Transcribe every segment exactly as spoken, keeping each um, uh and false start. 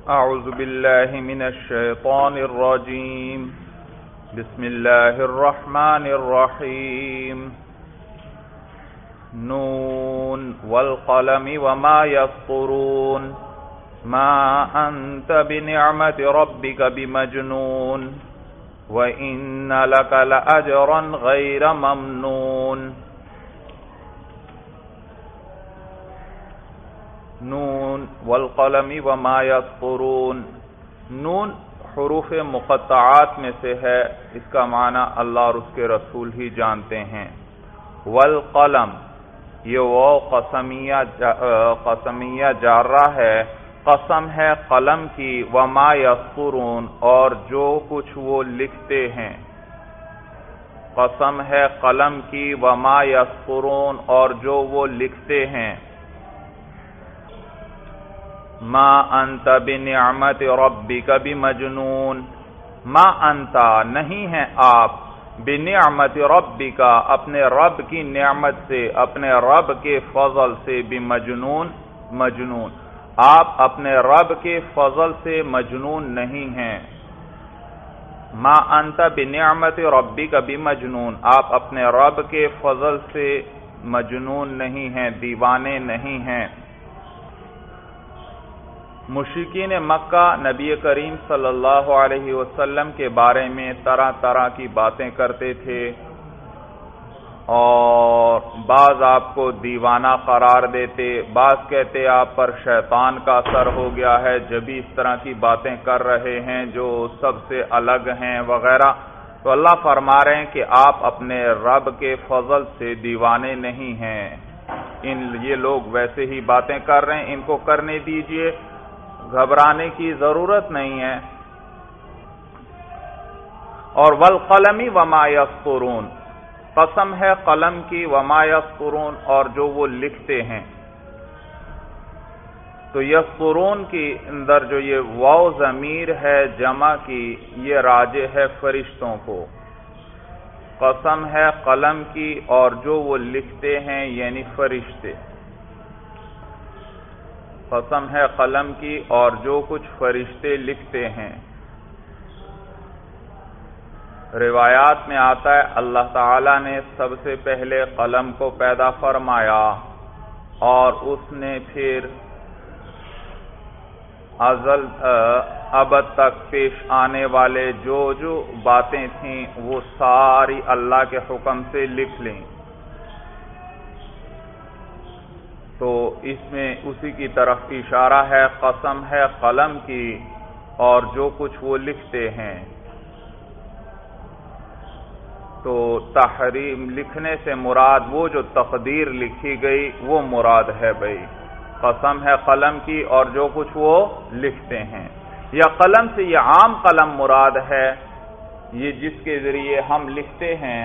أعوذ بالله من الشيطان الرجيم بسم الله الرحمن الرحيم نون والقلم وما يسطرون ما أنت بنعمة ربك بمجنون وإن لك لأجرا غير ممنون نون والقلم وما يسطرون. نون حروف مقطعات میں سے ہے، اس کا معنی اللہ اور اس کے رسول ہی جانتے ہیں. والقلم یہ وہ قسمیہ قسمیہ جارہ ہے، قسم ہے قلم کی، وما یسطرون اور جو کچھ وہ لکھتے ہیں. قسم ہے قلم کی، وما یسطرون اور جو وہ لکھتے ہیں. ما انت بنعمت ربک بمجنون، ما انت نہیں ہے آپ، بنعمت ربک اپنے رب کی نعمت سے، اپنے رب کے فضل سے، بمجنون مجنون آپ اپنے رب کے فضل سے مجنون نہیں ہیں. ما انت بنعمت ربک بمجنون آپ اپنے رب کے فضل سے مجنون نہیں ہیں، دیوانے نہیں ہیں. مشرکین مکہ نبی کریم صلی اللہ علیہ وسلم کے بارے میں طرح طرح کی باتیں کرتے تھے اور بعض آپ کو دیوانہ قرار دیتے، بعض کہتے آپ پر شیطان کا اثر ہو گیا ہے جبھی اس طرح کی باتیں کر رہے ہیں جو سب سے الگ ہیں وغیرہ. تو اللہ فرما رہے ہیں کہ آپ اپنے رب کے فضل سے دیوانے نہیں ہیں. ان یہ لوگ ویسے ہی باتیں کر رہے ہیں، ان کو کرنے دیجئے، گھبرانے کی ضرورت نہیں ہے. اور والقلم وما یسطرون قسم ہے قلم کی، وما یسطرون اور جو وہ لکھتے ہیں. تو یسطرون کی اندر جو یہ واو ضمیر ہے جمع کی، یہ راجع ہے فرشتوں کو. قسم ہے قلم کی اور جو وہ لکھتے ہیں یعنی فرشتے. قسم ہے قلم کی اور جو کچھ فرشتے لکھتے ہیں. روایات میں آتا ہے اللہ تعالی نے سب سے پہلے قلم کو پیدا فرمایا اور اس نے پھر ازل ابد تک پیش آنے والے جو جو باتیں تھیں وہ ساری اللہ کے حکم سے لکھ لیں. تو اس میں اسی کی طرف اشارہ ہے، قسم ہے قلم کی اور جو کچھ وہ لکھتے ہیں. تو تحریم لکھنے سے مراد وہ جو تقدیر لکھی گئی وہ مراد ہے بھائی. قسم ہے قلم کی اور جو کچھ وہ لکھتے ہیں. یا قلم سے یہ عام قلم مراد ہے، یہ جس کے ذریعے ہم لکھتے ہیں.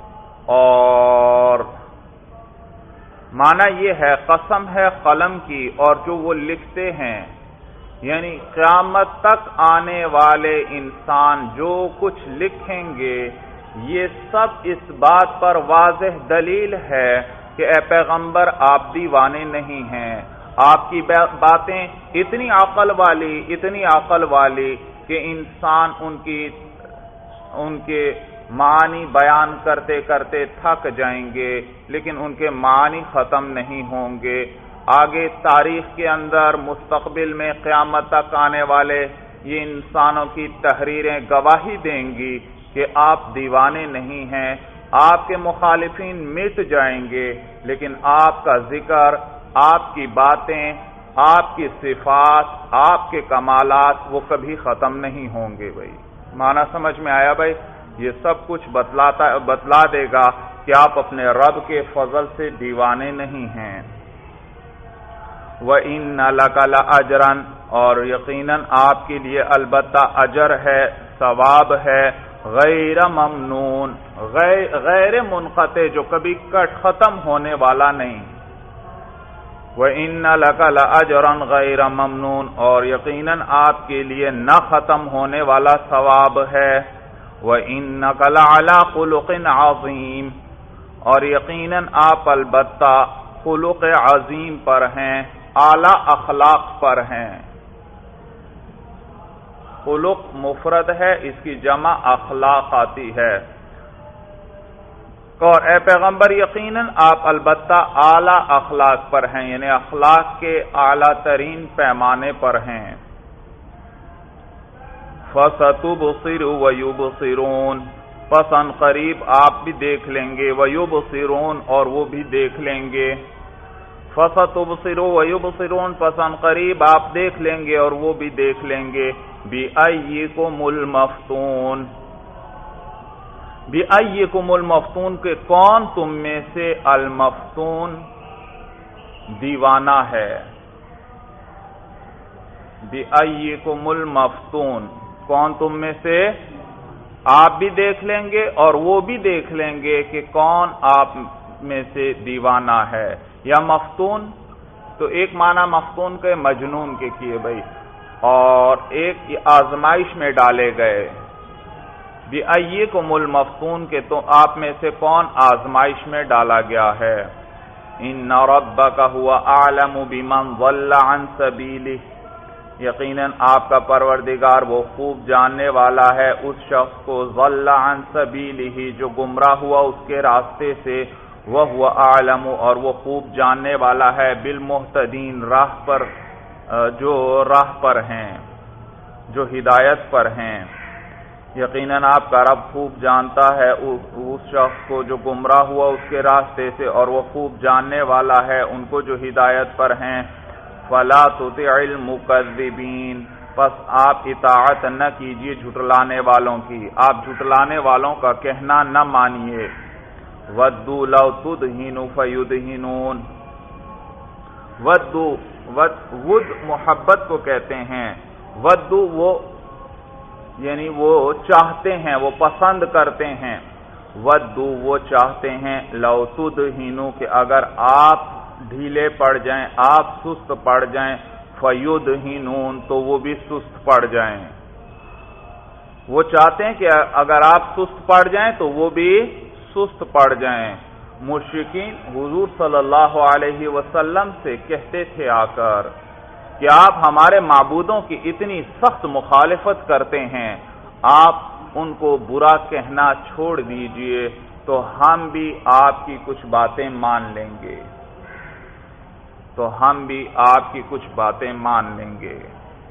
اور معنی یہ ہے قسم ہے قلم کی اور جو وہ لکھتے ہیں، یعنی قیامت تک آنے والے انسان جو کچھ لکھیں گے یہ سب اس بات پر واضح دلیل ہے کہ اے پیغمبر آپ دیوانے نہیں ہیں. آپ کی باتیں اتنی عقل والی اتنی عقل والی کہ انسان ان کی ان کے معنی بیان کرتے کرتے تھک جائیں گے لیکن ان کے معنی ختم نہیں ہوں گے. آگے تاریخ کے اندر مستقبل میں قیامت تک آنے والے یہ انسانوں کی تحریریں گواہی دیں گی کہ آپ دیوانے نہیں ہیں. آپ کے مخالفین مٹ جائیں گے لیکن آپ کا ذکر، آپ کی باتیں، آپ کی صفات، آپ کے کمالات وہ کبھی ختم نہیں ہوں گے. بھائی معنی سمجھ میں آیا بھائی؟ یہ سب کچھ بتلاتا بتلا دے گا کہ آپ اپنے رب کے فضل سے دیوانے نہیں ہیں. وَإِنَّ لَكَ لَأَجْرًا اور یقیناً آپ کے لیے البتہ اجر ہے، ثواب ہے، غیر ممنون غیر, غیر منقطع جو کبھی کٹ ختم ہونے والا نہیں. وَإِنَّ لَكَ لَأَجْرًا غَيْرَ مَمْنُونٍ اور یقیناً آپ کے لیے نہ ختم ہونے والا ثواب ہے. وَإِنَّكَ لَعَلَىٰ خُلُقٍ عَظِيمٍ اور یقیناً آپ البتہ خلق عظیم پر ہیں، اعلی اخلاق پر ہیں. خلق مفرد ہے، اس کی جمع اخلاق آتی ہے۔ اور اے پیغمبر یقیناً آپ البتہ اعلیٰ اخلاق پر ہیں، یعنی اخلاق کے اعلیٰ ترین پیمانے پر ہیں۔ فَسَتُبْصِرُ وَيُبْصِرُونَ، پس ان قریب آپ بھی دیکھ لیں گے، وَيُبْصِرُونَ اور وہ بھی دیکھ لیں گے۔ فَسَتُبْصِرُ وَيُبْصِرُونَ، پس ان قریب آپ دیکھ لیں گے اور وہ بھی دیکھ لیں گے۔ بِأَيِّكُمُ الْمَفْتُونُ، بِأَيِّكُمُ الْمَفْتُونُ کہ کون تم میں سے المفتون دیوانہ ہے۔ بِأَيِّكُمُ الْمَفْتُونُ، کون تم میں سے، آپ بھی دیکھ لیں گے اور وہ بھی دیکھ لیں گے کہ کون آپ میں سے دیوانہ ہے۔ یا مفتون تو ایک معنی مفتون کے مجنون کے کیے بھائی، اور ایک آزمائش میں ڈالے گئے۔ بِأَيِّكُمُ الْمَفْتُونُ کہ تو آپ میں سے کون آزمائش میں ڈالا گیا ہے۔ إِنَّ رَبَّكَ هُوَ أَعْلَمُ بِمَنْ ضَلَّ عَنْ سَبِيلِهِ، یقیناً آپ کا پروردگار وہ خوب جاننے والا ہے اس شخص کو ضَلَّ عَنْ سَبِيلِهِ جو گمراہ ہوا اس کے راستے سے، وَهُوَ أَعْلَمُ اور وہ خوب جاننے والا ہے بِالْمُهْتَدِينَ راہ پر جو راہ پر ہیں، جو ہدایت پر ہیں۔ یقیناً آپ کا رب خوب جانتا ہے اس شخص کو جو گمراہ ہوا اس کے راستے سے، اور وہ خوب جاننے والا ہے ان کو جو ہدایت پر ہیں۔ فَلَا تُطِعِ الْمُكَذِّبِينَ، پس آپ اطاعت نہ کیجیے جھٹلانے والوں کی، آپ جھٹلانے والوں کا کہنا نہ مانیے۔ وَدُّوا لَوْ تُدْهِنُ فَيُدْهِنُونَ، ودو ود ود محبت کو کہتے ہیں، ودو وہ یعنی وہ چاہتے ہیں، وہ پسند کرتے ہیں، ودو وہ چاہتے ہیں، لو تدہنو کہ اگر آپ ڈھیلے پڑ جائیں، آپ سست پڑ جائیں، فیدہنون تو وہ بھی سست پڑ جائیں۔ وہ چاہتے ہیں کہ اگر آپ سست پڑ جائیں تو وہ بھی سست پڑ جائیں۔ مشرکین حضور صلی اللہ علیہ وسلم سے کہتے تھے آ کر کہ آپ ہمارے معبودوں کی اتنی سخت مخالفت کرتے ہیں، آپ ان کو برا کہنا چھوڑ دیجئے تو ہم بھی آپ کی کچھ باتیں مان لیں گے، تو ہم بھی آپ کی کچھ باتیں مان لیں گے۔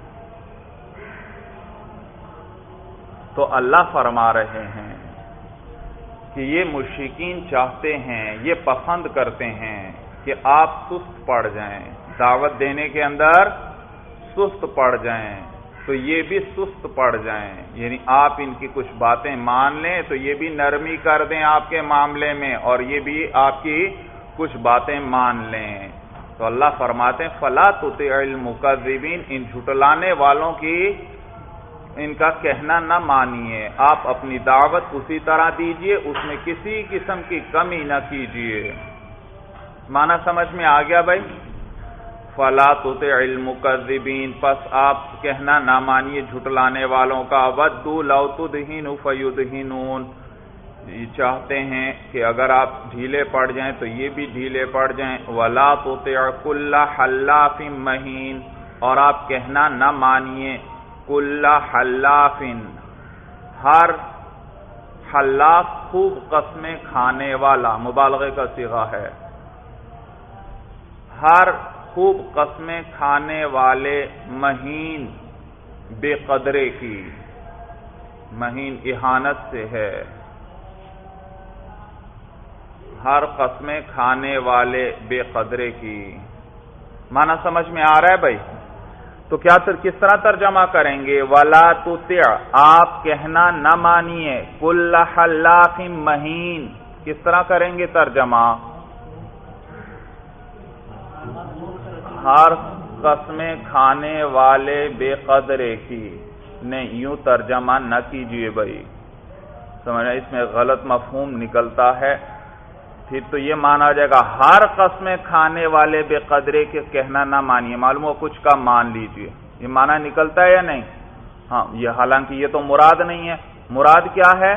تو اللہ فرما رہے ہیں کہ یہ مشرکین چاہتے ہیں، یہ پسند کرتے ہیں کہ آپ سست پڑ جائیں، دعوت دینے کے اندر سست پڑ جائیں تو یہ بھی سست پڑ جائیں، یعنی آپ ان کی کچھ باتیں مان لیں تو یہ بھی نرمی کر دیں آپ کے معاملے میں، اور یہ بھی آپ کی کچھ باتیں مان لیں۔ تو اللہ فرماتے ہیں فَلَا تُطِعِ الْمُكَذِّبِينَ، ان جھٹلانے والوں کی ان کا کہنا نہ مانیے، آپ اپنی دعوت اسی طرح دیجئے، اس میں کسی قسم کی کمی نہ کیجئے۔ معنی سمجھ میں آ گیا بھائی؟ فَلَا تُطِعِ الْمُكَذِّبِينَ، پس آپ کہنا نہ مانیے جھٹلانے والوں کا۔ وَدُّوا لَوْ تُدْهِنُ فَيُدْهِنُونَ، یہ چاہتے ہیں کہ اگر آپ ڈھیلے پڑ جائیں تو یہ بھی ڈھیلے پڑ جائیں۔ وَلَا تُطِعْ كُلَّ حَلَّافٍ مَّهِينٍ، اور آپ کہنا نہ مانیے کُلَّ حَلَّافٍ، ہر حلاف خوب قسمیں کھانے والا، مبالغے کا صیغہ ہے، ہر خوب قسمیں کھانے والے، مہین بے قدرے کی، مہین اہانت سے ہے، ہر قسمیں کھانے والے بے قدرے کی۔ معنی سمجھ میں آ رہا ہے بھائی؟ تو کیا تر کس طرح ترجمہ کریں گے؟ وَلَا تُطِعْ، آپ کہنا نہ مانیے، کُلَّ حَلَّافٍ مَّہِین، کس طرح کریں گے ترجمہ؟ ہر قسمیں کھانے والے بے قدرے کی، نہیں یوں ترجمہ نہ کیجئے بھائی، سمجھنا اس میں غلط مفہوم نکلتا ہے، پھر تو یہ مانا جائے گا ہر قسمیں کھانے والے بے قدرے کے کہنا نہ مانیے، معلوم ہو کچھ کا مان لیجئے، یہ معنی نکلتا ہے یا نہیں؟ ہاں، یہ حالانکہ یہ تو مراد نہیں ہے، مراد کیا ہے؟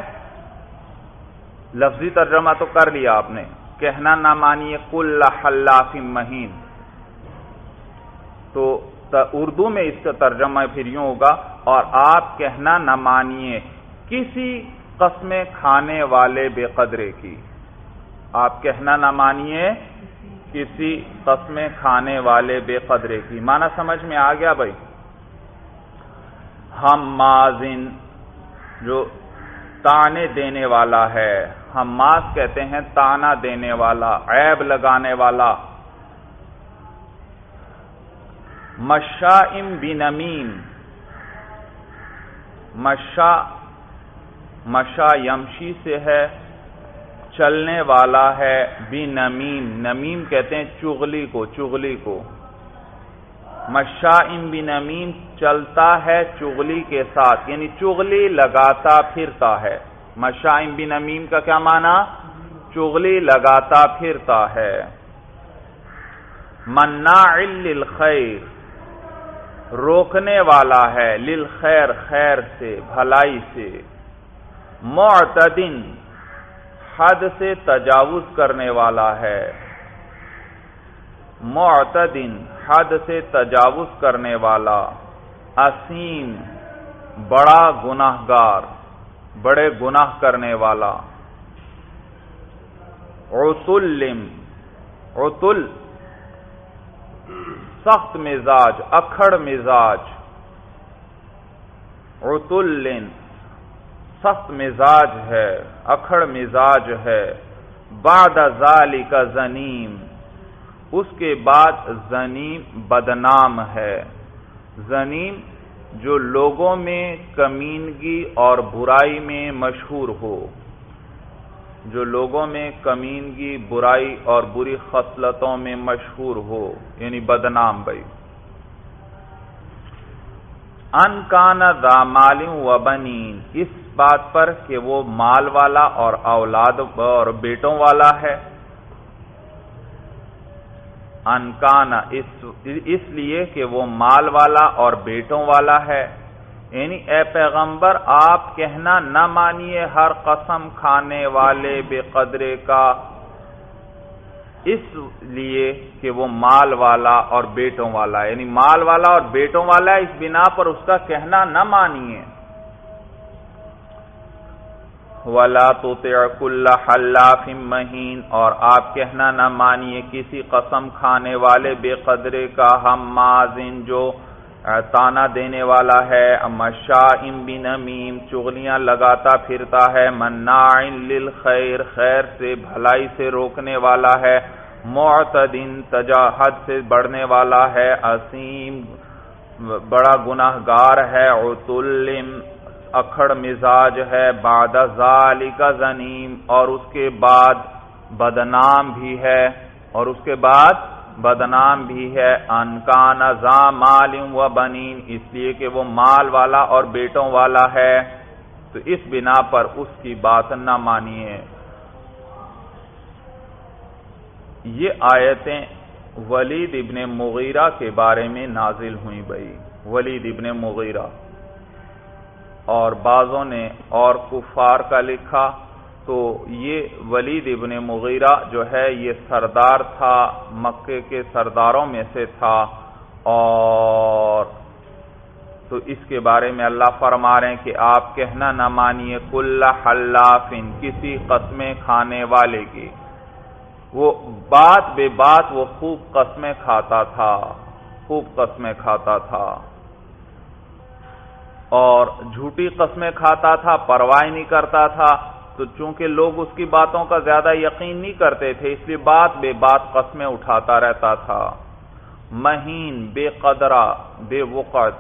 لفظی ترجمہ تو کر لیا آپ نے، کہنا نہ مانیے کل حلاف مہین، تو اردو میں اس کا ترجمہ پھر یوں ہوگا، اور آپ کہنا نہ مانیے کسی قسمیں کھانے والے بے قدرے کی. آپ کہنا نہ مانیے کسی قسمیں کھانے والے بے قدرے کی. معنی سمجھ میں آ گیا بھائی؟ حمازن جو تانے دینے والا ہے، حماز کہتے ہیں تانا دینے والا، عیب لگانے والا. مشائم بنمیم، مشا مشا یمشی سے ہے، چلنے والا ہے. بنمیم، نمیم کہتے ہیں چغلی کو، چغلی کو. مشائم بنمیم چلتا ہے چغلی کے ساتھ، یعنی چغلی لگاتا پھرتا ہے. مشائم بنمیم کا کیا معنی؟ چغلی لگاتا پھرتا ہے. مناع للخیر، روکنے والا ہے، للخیر خیر سے، بھلائی سے. معتدن، حد سے تجاوز کرنے والا ہے. معتدن، حد سے تجاوز کرنے والا. اسیم، بڑا گناہگار، بڑے گناہ کرنے والا. عتلم، عتل سخت مزاج، اکھڑ مزاج. عتلن سخت مزاج ہے، اکھڑ مزاج ہے. بعد ذالک زنیم، اس کے بعد زنیم بدنام ہے. زنیم جو لوگوں میں کمینگی اور برائی میں مشہور ہو، جو لوگوں میں کمینگی، برائی اور بری خصلتوں میں مشہور ہو، یعنی بدنام بھائی. ان کان ذا مال و بنین، اس بات پر کہ وہ مال والا اور اولاد اور بیٹوں والا ہے. ان کان اس اس لیے کہ وہ مال والا اور بیٹوں والا ہے. یعنی اے پیغمبر آپ کہنا نہ مانیے ہر قسم کھانے والے بے قدرے کا، اس لیے کہ وہ مال والا اور بیٹوں والا ہے. یعنی مال والا اور بیٹوں والا ہے، اس بنا پر اس کا کہنا نہ مانیے. وَلَا تُطِعْ كُلَّ حَلَّافٍ مَّهِينٍ، اور آپ کہنا نہ مانیے کسی قسم کھانے والے بے قدرے کا. حمازن جو تانا دینے والا ہے. مشائم بنمیم چغلیاں لگاتا پھرتا ہے. مناع للخیر، خیر سے بھلائی سے روکنے والا ہے. معتدن تجاہد سے بڑھنے والا ہے. اسیم بڑا گناہگار ہے. عتلم اکھڑ مزاج ہے. بعد ذالک زنیم، اور اس کے بعد بدنام بھی ہے، اور اس کے بعد بدنام بھی ہے. ان کان ذا مال و بنین، اس لیے کہ وہ مال والا اور بیٹوں والا ہے، تو اس بنا پر اس کی بات نہ مانیے. یہ آیتیں ولید ابن مغیرہ کے بارے میں نازل ہوئیں بھائی. ولید ابن مغیرہ، اور بعضوں نے اور کفار کا لکھا. تو یہ ولید ابن مغیرہ جو ہے یہ سردار تھا، مکے کے سرداروں میں سے تھا. اور تو اس کے بارے میں اللہ فرما رہے ہیں کہ آپ کہنا نہ مانیے کل حلافن، کسی قسمیں کھانے والے کی. وہ بات بے بات وہ خوب قسمیں کھاتا تھا، خوب قسمیں کھاتا تھا، اور جھوٹی قسمیں کھاتا تھا، پرواہ نہیں کرتا تھا. تو چونکہ لوگ اس کی باتوں کا زیادہ یقین نہیں کرتے تھے، اس لیے بات بے بات قسمیں اٹھاتا رہتا تھا. مہین بے قدرہ، بے وقت،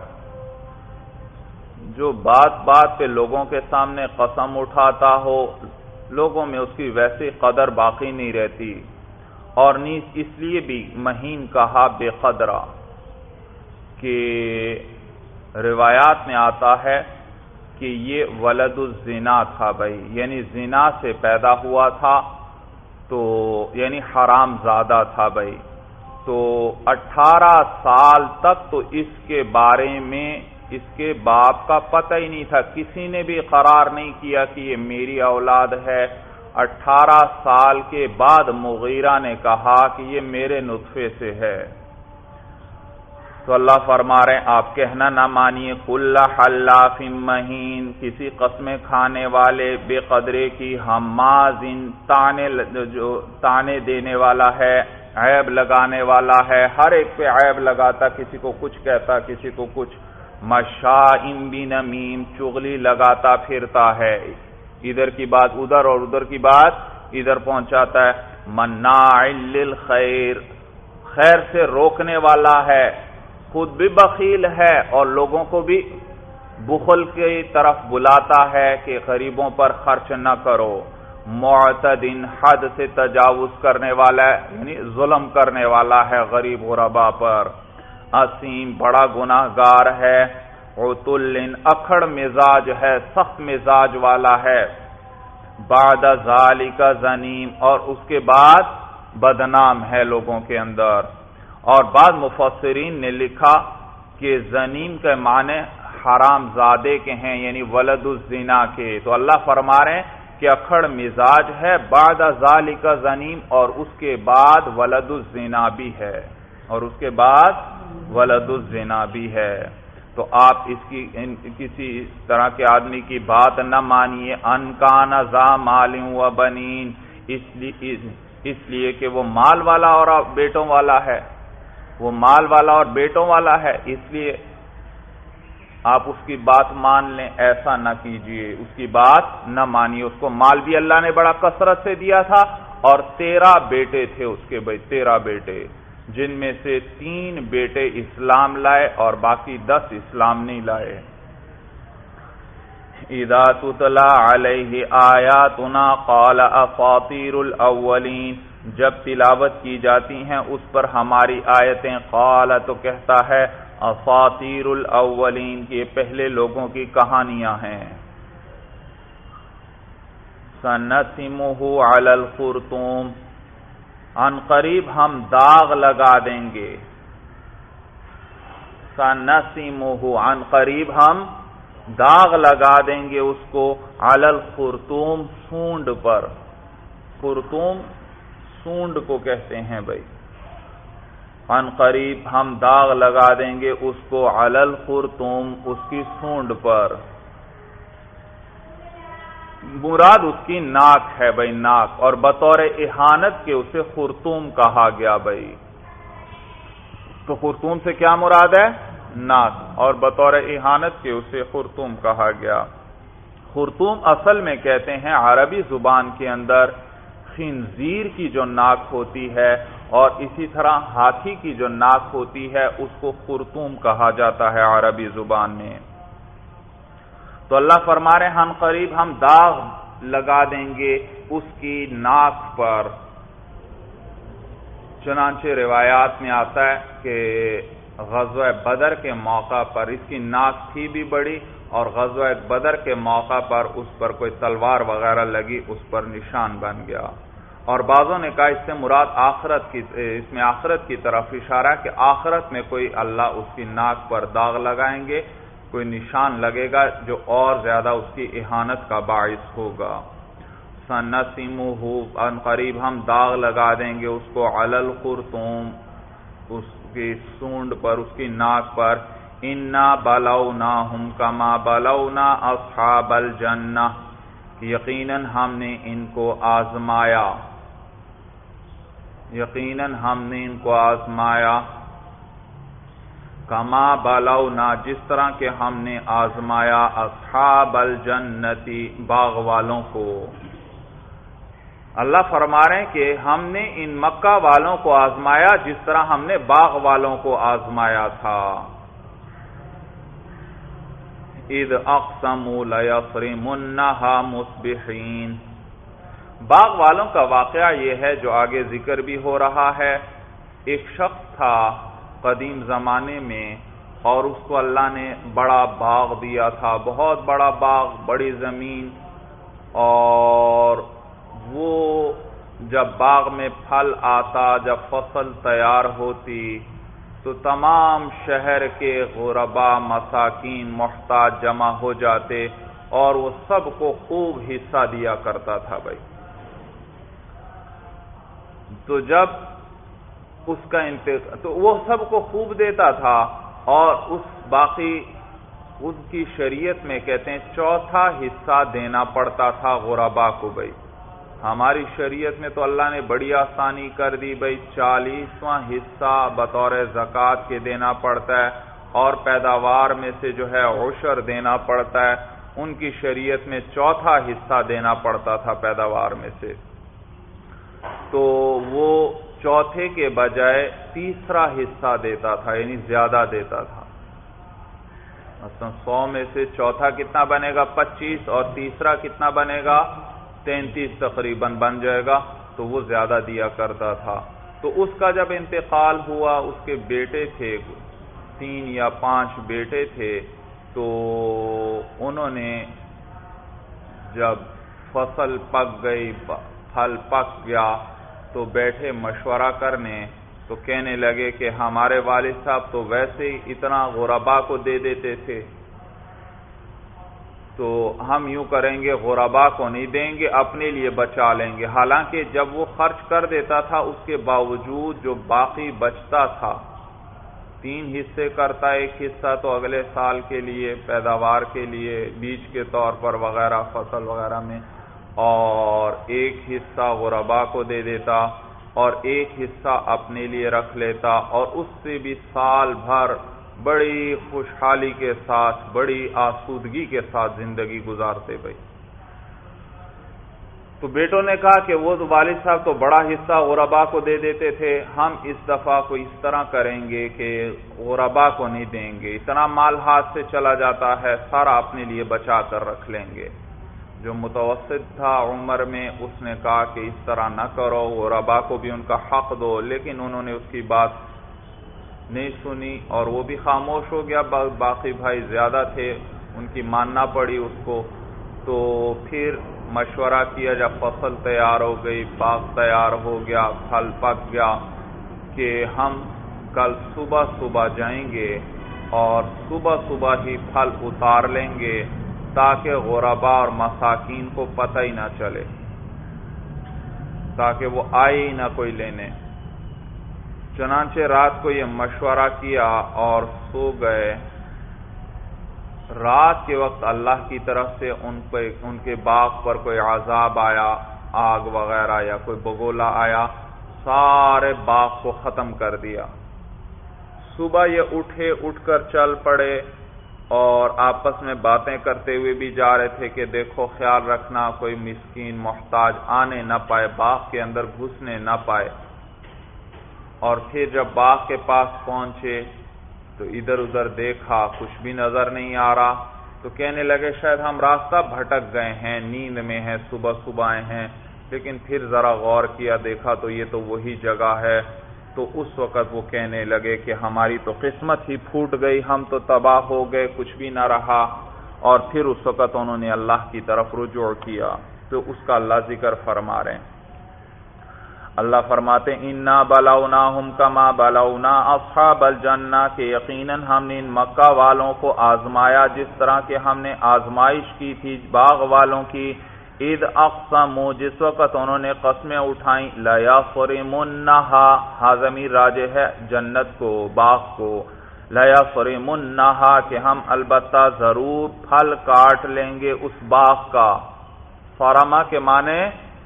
جو بات بات پہ لوگوں کے سامنے قسم اٹھاتا ہو، لوگوں میں اس کی ویسی قدر باقی نہیں رہتی. اور نیز اس لیے بھی مہین کہا بے قدرہ کہ روایات میں آتا ہے کہ یہ ولد الزنا تھا بھائی، یعنی زنا سے پیدا ہوا تھا، تو یعنی حرام زادہ تھا بھائی. تو اٹھارہ سال تک تو اس کے بارے میں اس کے باپ کا پتہ ہی نہیں تھا، کسی نے بھی قرار نہیں کیا کہ یہ میری اولاد ہے. اٹھارہ سال کے بعد مغیرہ نے کہا کہ یہ میرے نطفے سے ہے. تو اللہ فرما رہے ہیں آپ کہنا نہ مانیے کل حلاف مہین، کسی قسم کھانے والے بے قدرے کی، حماز تانے جو تانے دینے والا ہے، عیب لگانے والا ہے، ہر ایک پہ عیب لگاتا، کسی کو کچھ کہتا کسی کو کچھ، مشاء بنمیم چغلی لگاتا پھرتا ہے، ادھر کی بات ادھر اور ادھر کی بات ادھر پہنچاتا ہے، مناع للخیر خیر سے روکنے والا ہے، خود بھی بخیل ہے اور لوگوں کو بھی بخل کی طرف بلاتا ہے کہ غریبوں پر خرچ نہ کرو، معتد حد سے تجاوز کرنے والا ہے یعنی ظلم کرنے والا ہے غریب غربا پر، اسیم بڑا گناہ گار ہے، عتل اکھڑ مزاج ہے سخت مزاج والا ہے، بعد ذالک زنیم اور اس کے بعد بدنام ہے لوگوں کے اندر۔ اور بعض مفسرین نے لکھا کہ زنیم کے معنی حرام زادے کے ہیں یعنی ولد الزنا کے، تو اللہ فرما رہے ہیں کہ اکھڑ مزاج ہے، بعد ذالک زنیم اور اس کے بعد ولد الزنا بھی ہے اور اس کے بعد ولد الزنا بھی ہے۔ تو آپ اس کی ان کسی اس طرح کے آدمی کی بات نہ مانیے، ان کان ذا مال و بنین، اس لیے اس لیے کہ وہ مال والا اور بیٹوں والا ہے، وہ مال والا اور بیٹوں والا ہے، اس لیے آپ اس کی بات مان لیں، ایسا نہ کیجئے، اس کی بات نہ مانیے۔ اس کو مال بھی اللہ نے بڑا کثرت سے دیا تھا اور تیرہ بیٹے تھے اس کے، بھائی تیرہ بیٹے، جن میں سے تین بیٹے اسلام لائے اور باقی دس اسلام نہیں لائے۔ اذا تتلی علیہ آیاتنا قال اساطیر الاولین، جب تلاوت کی جاتی ہیں اس پر ہماری آیتیں، قال تو کہتا ہے اساطیر الاولین کہ یہ پہلے لوگوں کی کہانیاں ہیں۔ سنسمہ علی الخرطوم، ان قریب ہم داغ لگا دیں گے، سنسمہ ان قریب ہم داغ لگا دیں گے اس کو، علی الخرطوم سونڈ پر، خرطوم سونڈ کو کہتے ہیں بھائی، ان قریب ہم داغ لگا دیں گے اس کو، علی الخرطوم اس کی سونڈ پر، مراد اس کی ناک ہے بھائی، ناک، اور بطور اہانت کے اسے خرطوم کہا گیا بھائی، تو خرطوم سے کیا مراد ہے؟ ناک، اور بطور اہانت کے اسے خرطوم کہا گیا۔ خرطوم اصل میں کہتے ہیں عربی زبان کے اندر خنزیر کی جو ناک ہوتی ہے اور اسی طرح ہاتھی کی جو ناک ہوتی ہے اس کو خرطوم کہا جاتا ہے عربی زبان میں۔ تو اللہ فرما رہے ہیں ہم قریب ہم داغ لگا دیں گے اس کی ناک پر، چنانچہ روایات میں آتا ہے کہ غزوہ بدر کے موقع پر اس کی ناک تھی بھی بڑی، اور غزوہ بدر کے موقع پر اس پر کوئی تلوار وغیرہ لگی، اس پر نشان بن گیا، اور بعضوں نے کہا اس سے مراد آخرت کی، اس میں آخرت کی طرف اشارہ کہ آخرت میں کوئی اللہ اس کی ناک پر داغ لگائیں گے، کوئی نشان لگے گا جو اور زیادہ اس کی اہانت کا باعث ہوگا۔ سنسمہ ان قریب ہم داغ لگا دیں گے اس کو، علی الخرطوم اس کی سونڈ پر، اس کی ناک پر، انا بلوناہم کما بلونا اصحاب الجنہ، یقیناً ہم نے ان کو آزمایا، یقیناً ہم نے ان کو آزمایا، کما بلونا جس طرح کہ ہم نے آزمایا، اصحاب الجنتی باغ والوں کو۔ اللہ فرما رہے ہیں کہ ہم نے ان مکہ والوں کو آزمایا جس طرح ہم نے باغ والوں کو آزمایا تھا۔ اذ اقسموا لیصرمنھا مصبحین، باغ والوں کا واقعہ یہ ہے جو آگے ذکر بھی ہو رہا ہے۔ ایک شخص تھا قدیم زمانے میں اور اس کو اللہ نے بڑا باغ دیا تھا، بہت بڑا باغ، بڑی زمین، اور وہ جب باغ میں پھل آتا، جب فصل تیار ہوتی تو تمام شہر کے غربا، مساکین، محتاج جمع ہو جاتے اور وہ سب کو خوب حصہ دیا کرتا تھا بھائی۔ تو جب اس کا انتقال تو وہ سب کو خوب دیتا تھا، اور اس باقی ان کی شریعت میں کہتے ہیں چوتھا حصہ دینا پڑتا تھا غربا کو۔ بھائی ہماری شریعت میں تو اللہ نے بڑی آسانی کر دی، بھائی چالیسواں حصہ بطور زکوٰۃ کے دینا پڑتا ہے، اور پیداوار میں سے جو ہے عشر دینا پڑتا ہے۔ ان کی شریعت میں چوتھا حصہ دینا پڑتا تھا پیداوار میں سے، تو وہ چوتھے کے بجائے تیسرا حصہ دیتا تھا، یعنی زیادہ دیتا تھا۔ مثلا سو میں سے چوتھا کتنا بنے گا؟ پچیس، اور تیسرا کتنا بنے گا؟ تینتیس تقریباً بن جائے گا، تو وہ زیادہ دیا کرتا تھا۔ تو اس کا جب انتقال ہوا، اس کے بیٹے تھے، تین یا پانچ بیٹے تھے، تو انہوں نے جب فصل پک گئی، پھل پک گیا، تو بیٹھے مشورہ کرنے، تو کہنے لگے کہ ہمارے والد صاحب تو ویسے ہی اتنا غربا کو دے دیتے تھے، تو ہم یوں کریں گے، غربا کو نہیں دیں گے، اپنے لیے بچا لیں گے۔ حالانکہ جب وہ خرچ کر دیتا تھا، اس کے باوجود جو باقی بچتا تھا، تین حصے کرتا، ایک حصہ تو اگلے سال کے لیے پیداوار کے لیے بیج کے طور پر وغیرہ فصل وغیرہ میں، اور ایک حصہ غربا کو دے دیتا، اور ایک حصہ اپنے لیے رکھ لیتا، اور اس سے بھی سال بھر بڑی خوشحالی کے ساتھ، بڑی آسودگی کے ساتھ زندگی گزارتے۔ بھائی تو بیٹوں نے کہا کہ وہ تو والد صاحب تو بڑا حصہ غربا کو دے دیتے تھے، ہم اس دفعہ کو اس طرح کریں گے کہ غربا کو نہیں دیں گے، اتنا مال ہاتھ سے چلا جاتا ہے، سارا اپنے لیے بچا کر رکھ لیں گے۔ جو متوسط تھا عمر میں، اس نے کہا کہ اس طرح نہ کرو، غربا کو بھی ان کا حق دو، لیکن انہوں نے اس کی بات نہیں سنی، اور وہ بھی خاموش ہو گیا۔ باقی بھائی زیادہ تھے، ان کی ماننا پڑی اس کو۔ تو پھر مشورہ کیا، جب فصل تیار ہو گئی، باغ تیار ہو گیا، پھل پک گیا، کہ ہم کل صبح صبح جائیں گے اور صبح صبح ہی پھل اتار لیں گے، تاکہ غربا اور مساکین کو پتہ ہی نہ چلے، تاکہ وہ آئے ہی نہ کوئی لینے۔ چنانچہ رات کو یہ مشورہ کیا اور سو گئے۔ رات کے وقت اللہ کی طرف سے ان پہ ان کے باغ پر کوئی عذاب آیا، آگ وغیرہ یا کوئی بگولا آیا، سارے باغ کو ختم کر دیا۔ صبح یہ اٹھے، اٹھ کر چل پڑے، اور آپس میں باتیں کرتے ہوئے بھی جا رہے تھے کہ دیکھو خیال رکھنا کوئی مسکین محتاج آنے نہ پائے، باغ کے اندر گھسنے نہ پائے۔ اور پھر جب باغ کے پاس پہنچے تو ادھر ادھر دیکھا، کچھ بھی نظر نہیں آ رہا، تو کہنے لگے شاید ہم راستہ بھٹک گئے ہیں، نیند میں ہیں، صبح صبح آئے ہیں۔ لیکن پھر ذرا غور کیا، دیکھا تو یہ تو وہی جگہ ہے۔ تو اس وقت وہ کہنے لگے کہ ہماری تو قسمت ہی پھوٹ گئی، ہم تو تباہ ہو گئے، کچھ بھی نہ رہا۔ اور پھر اس وقت انہوں نے اللہ کی طرف رجوع کیا، تو اس کا اللہ ذکر فرما رہے ہیں۔ اللہ فرماتے ہیں اِنَّا بَلَوْنَاهُمْ كَمَا بَلَوْنَا أَصْحَابَ الْجَنَّةِ کہ یقیناً ہم نے ان مکہ والوں کو آزمایا جس طرح کہ ہم نے آزمائش کی تھی باغ والوں کی۔ اِذْ أَقْسَمُوا جس وقت انہوں نے قسمیں اٹھائیں، لَيَصْرِمُنَّهَا ہا ضمیر راجع ہے جنت کو، باغ کو، لَيَصْرِمُنَّهَا کہ ہم البتہ ضرور پھل کاٹ لیں گے اس باغ کا۔ فرما کے معنی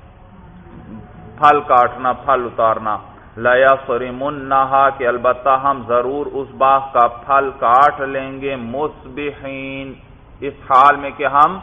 پھل کاٹنا، پھل اتارنا۔ لَيَصْرِمُنَّهَا کہ البتہ ہم ضرور اس باغ کا پھل کاٹ لیں گے، مُصْبِحِينَ اس حال میں کہ ہم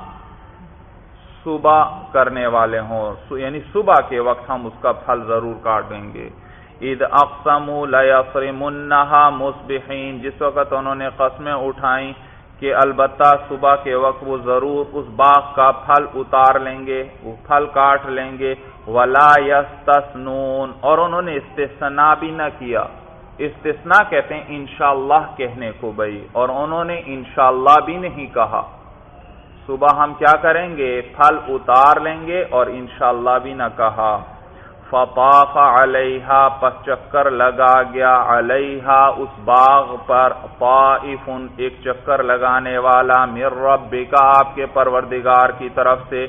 صبح کرنے والے ہوں، یعنی صبح کے وقت ہم اس کا پھل ضرور کاٹیں گے۔ اِذْ أَقْسَمُوا لَيَصْرِمُنَّهَا مُصْبِحِينَ جس وقت انہوں نے قسمیں اٹھائیں کہ البتہ صبح کے وقت وہ ضرور اس باغ کا پھل اتار لیں گے، وہ پھل کاٹ لیں گے۔ وَلَا يَسْتَثْنُونَ اور انہوں نے استثناء بھی نہ کیا۔ استثناء کہتے ہیں انشاءاللہ کہنے کو بھائی، اور انہوں نے انشاءاللہ بھی نہیں کہا۔ صبح ہم کیا کریں گے؟ پھل اتار لیں گے، اور انشاءاللہ بھی نہ کہا۔ فَطَافَ عَلَيْهَا پس چکر لگا گیا، علیہا اس باغ پر، طائف ایک چکر لگانے والا، من ربک آپ کے پروردگار کی طرف سے،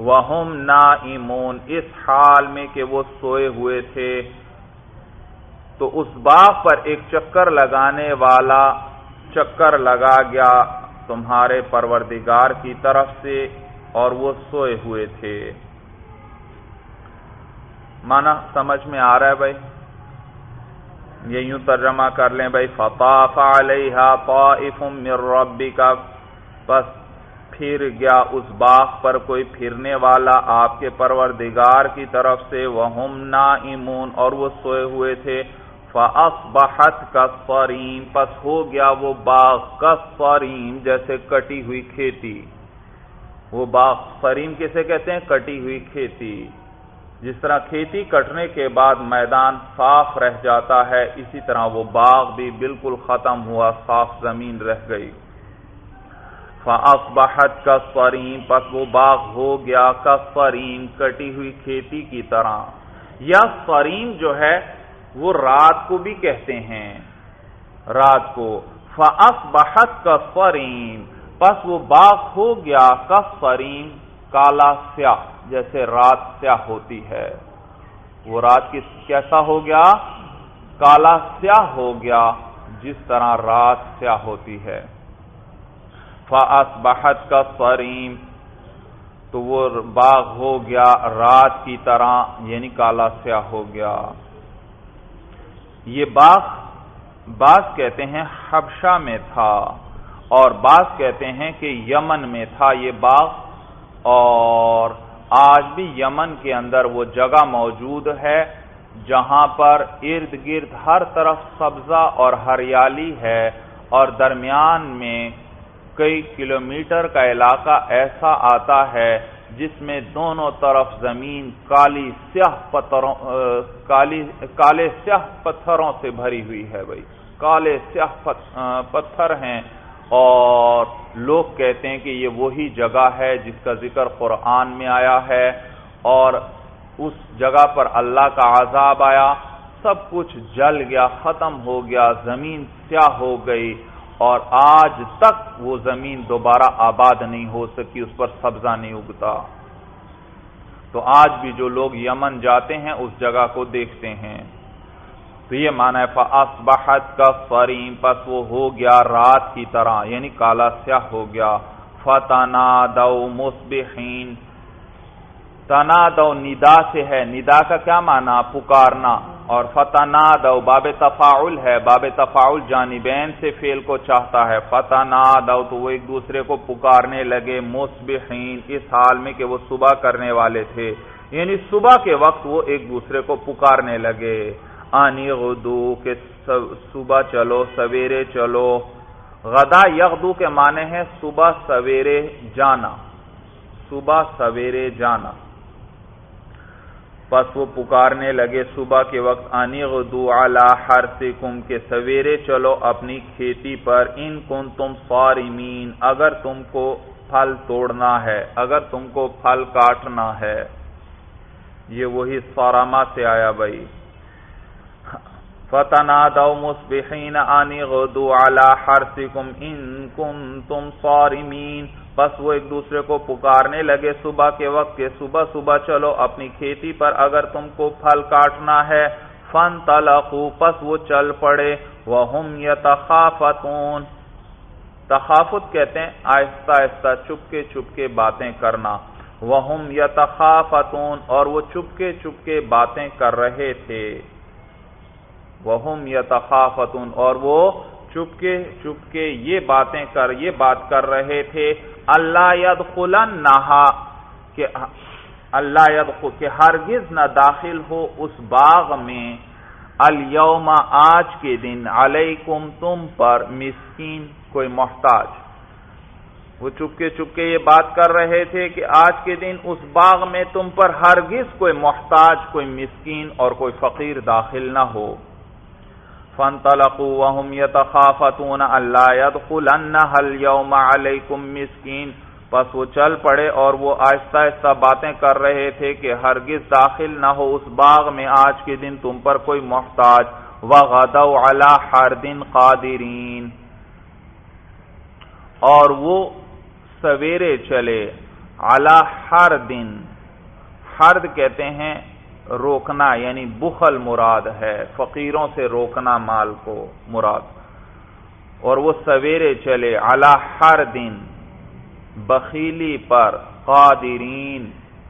وَهُمْ نَائِمُونَ اس حال میں کہ وہ سوئے ہوئے تھے۔ تو اس باغ پر ایک چکر لگانے والا چکر لگا گیا تمہارے پروردگار کی طرف سے اور وہ سوئے ہوئے تھے. معنی سمجھ میں آ رہا ہے بھائی؟ یہ یوں ترجمہ کر لیں بھائی، فطاف علیہا طائف من ربک، بس پھر گیا اس باغ پر کوئی پھرنے والا آپ کے پروردگار کی طرف سے، وہم نائمون، اور وہ سوئے ہوئے تھے. فاصبحت کالصریم، پس ہو گیا وہ باغ کالصریم، جیسے کٹی ہوئی کھیتی. وہ باغ صریم کسے کہتے ہیں؟ کٹی ہوئی کھیتی. جس طرح کھیتی کٹنے کے بعد میدان صاف رہ جاتا ہے، اسی طرح وہ باغ بھی بالکل ختم ہوا، صاف زمین رہ گئی. فاصبحت کالصریم، پس وہ باغ ہو گیا کالصریم، کٹی ہوئی کھیتی کی طرح. یا صریم جو ہے وہ رات کو بھی کہتے ہیں، رات کو. فاصبحت کالصریم، پس وہ باغ ہو گیا کالصریم، کالا سیاہ، جیسے رات سیاہ ہوتی ہے. وہ رات کی کیسا ہو گیا؟ کالا سیاہ ہو گیا، جس طرح رات سیاہ ہوتی ہے. فاصبحت کالصریم، تو وہ باغ ہو گیا رات کی طرح، یعنی کالا سیاہ ہو گیا. یہ باغ بعض کہتے ہیں حبشہ میں تھا اور بعض کہتے ہیں کہ یمن میں تھا یہ باغ، اور آج بھی یمن کے اندر وہ جگہ موجود ہے جہاں پر ارد گرد ہر طرف سبزہ اور ہریالی ہے، اور درمیان میں کئی کلومیٹر کا علاقہ ایسا آتا ہے جس میں دونوں طرف زمین کالی سیاہ پتھروں کالی کالے سیاہ پتھروں سے بھری ہوئی ہے. بھائی کالے سیاہ پتھر ہیں، اور لوگ کہتے ہیں کہ یہ وہی جگہ ہے جس کا ذکر قرآن میں آیا ہے، اور اس جگہ پر اللہ کا عذاب آیا، سب کچھ جل گیا، ختم ہو گیا، زمین سیاہ ہو گئی، اور آج تک وہ زمین دوبارہ آباد نہیں ہو سکی، اس پر سبزہ نہیں اگتا. تو آج بھی جو لوگ یمن جاتے ہیں اس جگہ کو دیکھتے ہیں. تو یہ معنی ہے فاصبحت کالصریم، پس وہ ہو گیا رات کی طرح، یعنی کالا سیاہ ہو گیا. فتنادوا مصبحین، تنادوا ندا سے ہے، ندا کا کیا معنی؟ پکارنا، اور فتنادوا باب تفاعل ہے، باب تفاعل جانبین سے فعل کو چاہتا ہے. فتنادوا، تو وہ ایک دوسرے کو پکارنے لگے، مصبحین، اس حال میں کہ وہ صبح کرنے والے تھے، یعنی صبح کے وقت وہ ایک دوسرے کو پکارنے لگے. آنی غدو، کہ صبح چلو، سویرے چلو. غدا یغدو کے معنی ہے صبح سویرے جانا، صبح سویرے جانا. پس وہ پکارنے لگے صبح کے وقت، آنی غدو علی حرثکم، کہ سویرے چلو اپنی کھیتی پر، ان کنتم صارمین، اگر تم کو پھل توڑنا ہے، اگر تم کو پھل کاٹنا ہے. یہ وہی صارمہ سے آیا بھائی. فتنادوا مصبحین آنی غدو علی حرثکم ان کنتم صارمین، بس وہ ایک دوسرے کو پکارنے لگے صبح کے وقت کہ صبح صبح چلو اپنی کھیتی پر اگر تم کو پھل کاٹنا ہے. فانطلقوا، پس وہ چل پڑے. وہم یتخافتون، تخافت کہتے ہیں آہستہ آہستہ چپکے چپکے باتیں کرنا. وہم یتخافتون، اور وہ چپکے چپکے باتیں کر رہے تھے. وہم یتخافتون، اور وہ چپکے چپکے یہ باتیں کر یہ بات کر رہے تھے. اللہ یدخلنہا، کہ اللہ یدخل، کہ ہرگز نہ داخل ہو اس باغ میں، الیوم، آج کے دن، علیکم، تم پر، مسکین، کوئی محتاج. وہ چپکے چپکے یہ بات کر رہے تھے کہ آج کے دن اس باغ میں تم پر ہرگز کوئی محتاج، کوئی مسکین اور کوئی فقیر داخل نہ ہو. فانطلقوا وهم يتخافتون الا يدخلنها اليوم عليكم مسكين، پس وہ چل پڑے اور وہ آہستہ آہستہ باتیں کر رہے تھے کہ ہرگز داخل نہ ہو اس باغ میں آج کے دن تم پر کوئی محتاج. وغدوا على حرد قادرین، اور وہ سویرے چلے، علی حرد، حرد کہتے ہیں روکنا یعنی بخل مراد ہے، فقیروں سے روکنا مال کو مراد. اور وہ سویرے چلے علی ہر دن بخیلی پر قادرین،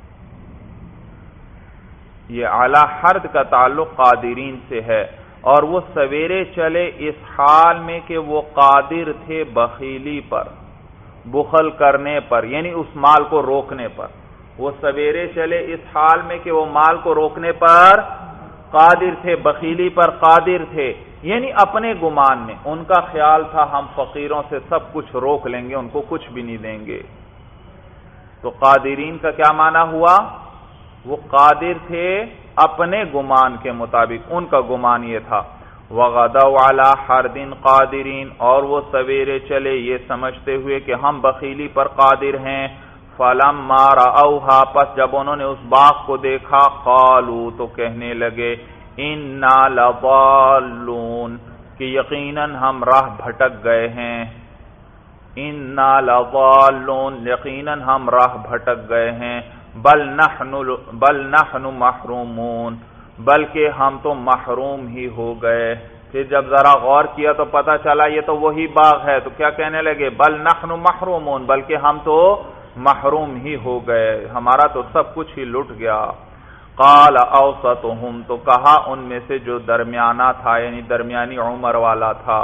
یہ علی حرد کا تعلق قادرین سے ہے، اور وہ سویرے چلے اس حال میں کہ وہ قادر تھے بخیلی پر، بخل کرنے پر، یعنی اس مال کو روکنے پر. وہ سویرے چلے اس حال میں کہ وہ مال کو روکنے پر قادر تھے، بخیلی پر قادر تھے، یعنی اپنے گمان میں ان کا خیال تھا ہم فقیروں سے سب کچھ روک لیں گے، ان کو کچھ بھی نہیں دیں گے. تو قادرین کا کیا معنی ہوا؟ وہ قادر تھے اپنے گمان کے مطابق، ان کا گمان یہ تھا. وَغَدَوْا عَلَى حَرْدٍ قَادِرِينَ، اور وہ سویرے چلے یہ سمجھتے ہوئے کہ ہم بخیلی پر قادر ہیں. فَلَمَّا رَأَوْهَا، پس جب انہوں نے اس باغ کو دیکھا، قالوا، تو کہنے لگے، اِنَّا لَضَالُّونَ، کہ یقیناً ہم راہ بھٹک گئے ہیں. اِنَّا لَضَالُّونَ، یقیناً ہم راہ بھٹک گئے ہیں. بل نحن بل نحن محرومون، بلکہ ہم تو محروم ہی ہو گئے. پھر جب ذرا غور کیا تو پتہ چلا یہ تو وہی باغ ہے، تو کیا کہنے لگے؟ بل نحن محرومون، بلکہ ہم تو محروم ہی ہو گئے، ہمارا تو سب کچھ ہی لٹ گیا. قال اوسطهم، تو کہا ان میں سے جو درمیانہ تھا، یعنی درمیانی عمر والا تھا،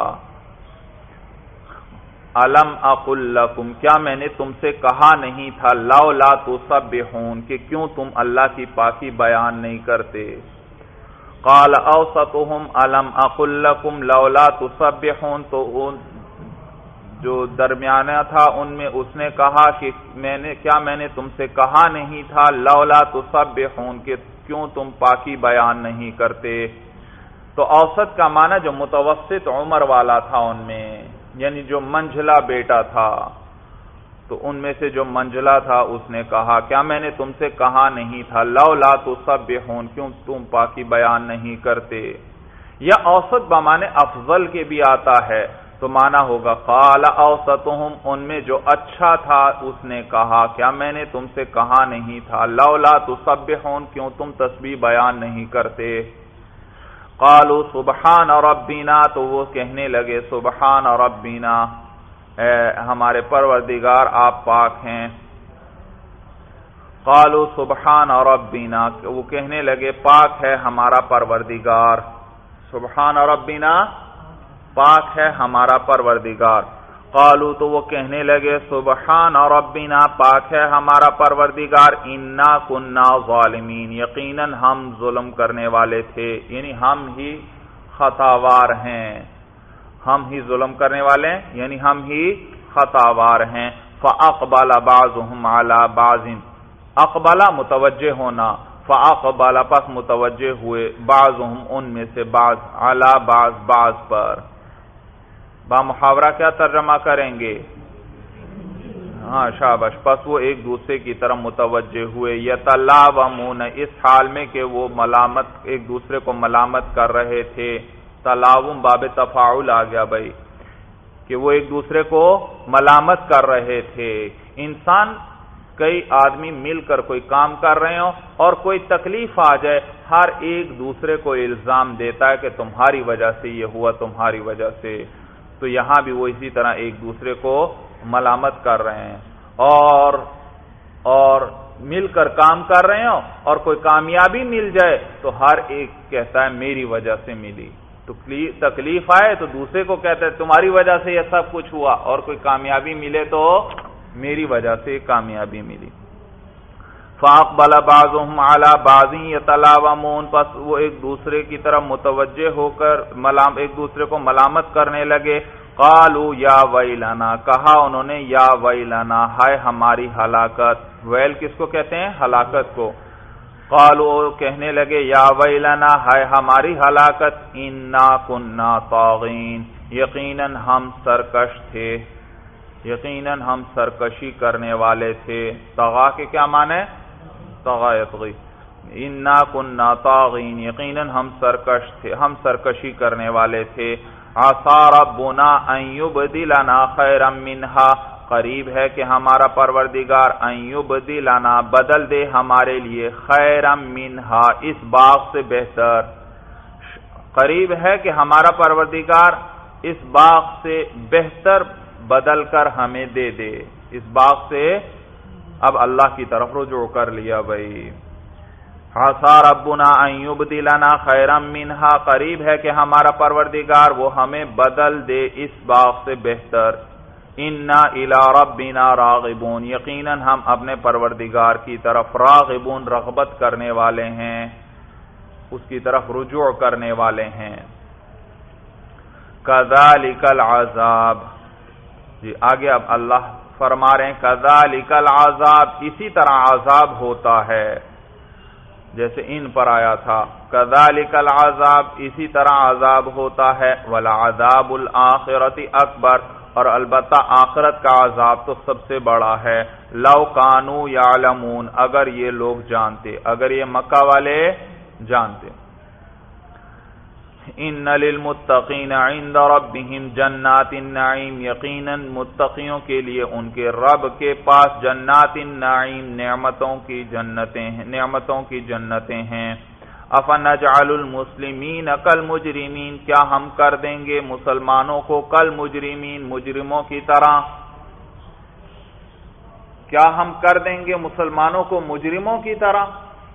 الم اقل لکم، کیا میں نے تم سے کہا نہیں تھا، لولا تسبحون، کہ کیوں تم اللہ کی پاکی بیان نہیں کرتے. قال اوسطهم الم اقل لکم لولا تسبحون، تو جو درمیانہ تھا ان میں اس نے کہا کہ میں نے کیا میں نے تم سے کہا نہیں تھا، لولا تسبحون، کہ کیوں تم پاکی بیان نہیں کرتے. تو اوسط کا معنی جو متوسط عمر والا تھا ان میں، یعنی جو منجلا بیٹا تھا، تو ان میں سے جو منجلا تھا اس نے کہا کیا میں نے تم سے کہا نہیں تھا، لولا تسبحون، کیوں تم پاکی بیان نہیں کرتے. یا اوسط بمانے افضل کے بھی آتا ہے، تو معنی ہوگا قال اوسطهم، ان میں جو اچھا تھا اس نے کہا کیا میں نے تم سے کہا نہیں تھا، لولا تسبحون، کیوں تم تسبیح بیان نہیں کرتے. قالوا سبحان ربنا، تو وہ کہنے لگے سبحان ربنا، اے ہمارے پروردگار آپ پاک ہیں. قالوا سبحان ربنا، وہ کہنے لگے پاک ہے ہمارا پروردگار. سبحان ربنا، پاک ہے ہمارا پروردگار. قالوا، تو وہ کہنے لگے سبحان ربنا، پاک ہے ہمارا پروردگار، انا کننا ظالمین، یقیناً ہم ظلم کرنے والے تھے، یعنی ہم ہی خطاوار ہیں، ہم ہی ظلم کرنے والے ہیں، یعنی ہم ہی خطاوار ہیں. فاقبل بعضهم على بعض، اقبل متوجہ ہونا، فاقبل پس متوجہ ہوئے، بعضهم ان میں سے بعض، على بعض بعض پر. با محاورہ کیا ترجمہ کریں گے؟ ہاں شاباش. پس وہ ایک دوسرے کی طرف متوجہ ہوئے، یتلاومون، اس حال میں کہ وہ ملامت ایک دوسرے کو ملامت کر رہے تھے. تلاوم باب تفاعل آ گیا بھائی، کہ وہ ایک دوسرے کو ملامت کر رہے تھے. انسان کئی آدمی مل کر کوئی کام کر رہے ہوں اور کوئی تکلیف آ جائے، ہر ایک دوسرے کو الزام دیتا ہے کہ تمہاری وجہ سے یہ ہوا، تمہاری وجہ سے. تو یہاں بھی وہ اسی طرح ایک دوسرے کو ملامت کر رہے ہیں، اور اور مل کر کام کر رہے ہوں اور کوئی کامیابی مل جائے تو ہر ایک کہتا ہے میری وجہ سے ملی. تو تکلیف آئے تو دوسرے کو کہتا ہے تمہاری وجہ سے یہ سب کچھ ہوا، اور کوئی کامیابی ملے تو میری وجہ سے کامیابی ملی. فاقبل بعضهم على بعض يتلاومون، پس وہ ایک دوسرے کی طرف متوجہ ہو کر ملام ایک دوسرے کو ملامت کرنے لگے. قالوا یا ویلنا، کہا انہوں نے یا ویلنا، ہائے ہماری ہلاکت. ویل کس کو کہتے ہیں؟ ہلاکت کو. قالوا، کہنے لگے یا ویلنا، ہائے ہماری ہلاکت، انا کننا طاغین، یقیناً ہم سرکش تھے، یقیناً ہم سرکشی کرنے والے تھے. طغا کے کیا معنی ہے؟ طغا یطغی. انا کننا طاغین، یقیناً ہم سرکش تھے، ہم سرکشی کرنے والے تھے. عسى ربنا ان يبدلنا خيرا منها، قریب ہے کہ ہمارا پروردگار ان یبدلنا بدل دے ہمارے لیے خیرا منہا اس باغ سے بہتر، قریب ہے کہ ہمارا پروردگار اس باغ سے بہتر بدل کر ہمیں دے دے، اس باغ سے اب اللہ کی طرف رجوع کر لیا بھائی۔ عسى ربنا ان یبدلنا خیرا منہا، قریب ہے کہ ہمارا پروردگار وہ ہمیں بدل دے اس باغ سے بہتر۔ انا الی ربنا راغبون، یقیناً ہم اپنے پروردگار کی طرف راغبون رغبت کرنے والے ہیں، اس کی طرف رجوع کرنے والے ہیں۔ کذالک العذاب، جی آگے اب اللہ فرما رہے ہیں کذالک العذاب، اسی طرح عذاب ہوتا ہے جیسے ان پر آیا تھا، کذالک العذاب اسی طرح عذاب ہوتا ہے، ولعذاب الآخرۃ اکبر، اور البتہ آخرت کا عذاب تو سب سے بڑا ہے، لو کانوا یعلمون، اگر یہ لوگ جانتے، اگر یہ مکہ والے جانتے۔ ان للمتقین عند ربهم جنات النعیم، یقیناً متقیوں کے لیے ان کے رب کے پاس جنات النعیم نعمتوں کی جنتیں ہیں، نعمتوں کی جنتیں ہیں۔ افنجعل المسلمین کالمجرمین، کیا ہم کر دیں گے مسلمانوں کو کالمجرمین مجرموں کی طرح، کیا ہم کر دیں گے مسلمانوں کو مجرموں کی طرح؟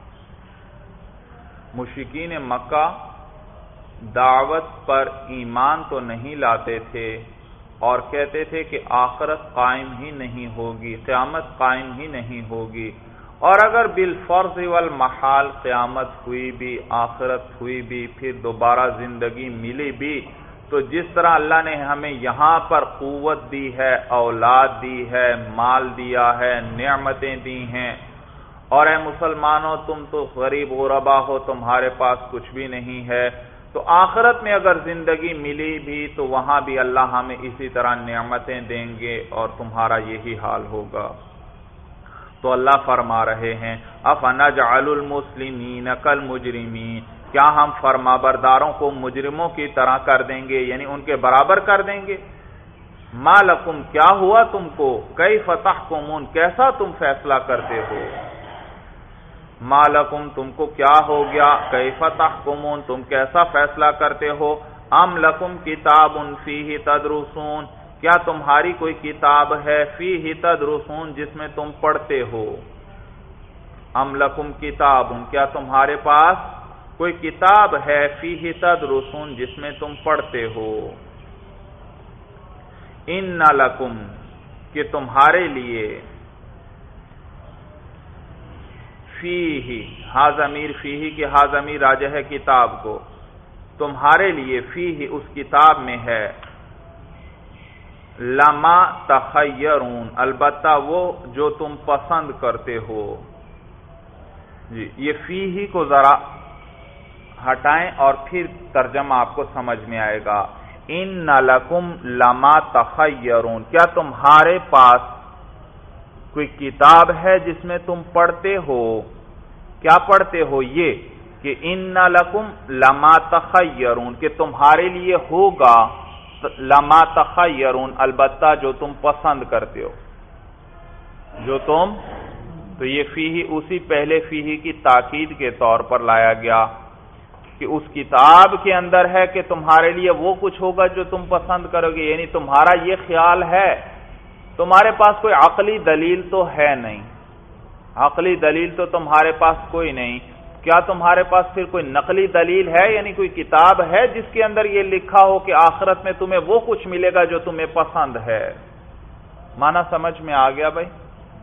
مشرکین مکہ دعوت پر ایمان تو نہیں لاتے تھے اور کہتے تھے کہ آخرت قائم ہی نہیں ہوگی، قیامت قائم ہی نہیں ہوگی، اور اگر بالفرض والمحال قیامت ہوئی بھی، آخرت ہوئی بھی، پھر دوبارہ زندگی ملی بھی، تو جس طرح اللہ نے ہمیں یہاں پر قوت دی ہے، اولاد دی ہے، مال دیا ہے، نعمتیں دی ہیں، اور اے مسلمانوں تم تو غریب غربا ہو، تمہارے پاس کچھ بھی نہیں ہے، تو آخرت میں اگر زندگی ملی بھی تو وہاں بھی اللہ ہمیں اسی طرح نعمتیں دیں گے اور تمہارا یہی حال ہوگا۔ تو اللہ فرما رہے ہیں افنجعل المسلمین کالمجرمین، کیا ہم فرما برداروں کو مجرموں کی طرح کر دیں گے، یعنی ان کے برابر کر دیں گے؟ ما لکم، کیا ہوا تم کو، کیف تحکمون، کیسا تم فیصلہ کرتے ہو، ما لکم تم کو کیا ہو گیا، کیف تحکمون تم کیسا فیصلہ کرتے ہو، ام لکم کتاب فیہ تدرسون، کیا تمہاری کوئی کتاب ہے، فیہ تدرسون جس میں تم پڑھتے ہو، ام لکم کتاب، کیا تمہارے پاس کوئی کتاب ہے، فیہ تدرسون جس میں تم پڑھتے ہو، ان لکم کہ تمہارے لیے، فیہ ہا ضمیر فیہ کی ہا ضمیر راجع ہے کتاب کو، تمہارے لیے فیہ اس کتاب میں ہے، لما تخیرون البتہ وہ جو تم پسند کرتے ہو، جی یہ فیہ کو ذرا ہٹائیں اور پھر ترجمہ آپ کو سمجھ میں آئے گا، ان لکم لما تخیرون، کیا تمہارے پاس کوئی کتاب ہے جس میں تم پڑھتے ہو، کیا پڑھتے ہو، یہ کہ ان لکم لما تخیرون کہ تمہارے لیے ہوگا، لما تخیرون البتہ جو تم پسند کرتے ہو، جو تم، تو یہ فیہ اسی پہلے فیہ کی تاکید کے طور پر لایا گیا کہ اس کتاب کے اندر ہے کہ تمہارے لیے وہ کچھ ہوگا جو تم پسند کرو گے، یعنی تمہارا یہ خیال ہے، تمہارے پاس کوئی عقلی دلیل تو ہے نہیں، عقلی دلیل تو تمہارے پاس کوئی نہیں، کیا تمہارے پاس پھر کوئی نقلی دلیل ہے، یعنی کوئی کتاب ہے جس کے اندر یہ لکھا ہو کہ آخرت میں تمہیں وہ کچھ ملے گا جو تمہیں پسند ہے؟ معنی سمجھ میں آ گیا بھائی؟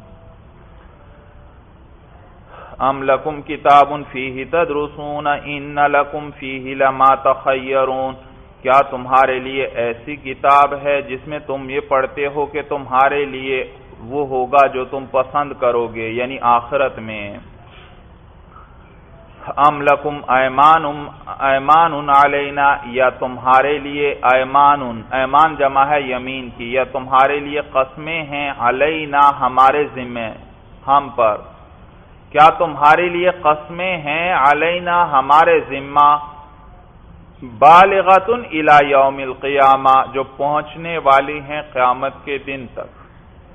ام لکم کتاب فیہ تدرسون ان لکم فیہ لما تخیرون، کیا تمہارے لیے ایسی کتاب ہے جس میں تم یہ پڑھتے ہو کہ تمہارے لیے وہ ہوگا جو تم پسند کرو گے، یعنی آخرت میں، ام لکم ایمان ایمان علینا، یا تمہارے لیے ایمان، ایمان جمع ہے یمین کی، یا تمہارے لیے قسمیں ہیں، علینا ہمارے ذمہ، ہم پر، کیا تمہارے لیے قسمیں ہیں، علینا ہمارے ذمہ، بالغۃ الی یوم القیامہ جو پہنچنے والی ہیں قیامت کے دن تک،